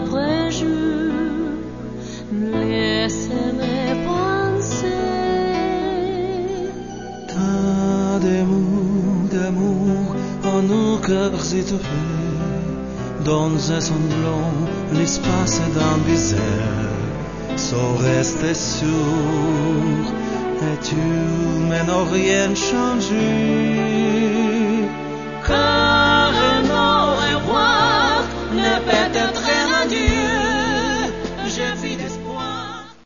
après jour, laissez-les penser. Tant d'amour en nos cœurs étouffés, dans un semblant, l'espace d'un baiser, sans rester sûr, et tu mais n'as rien changé.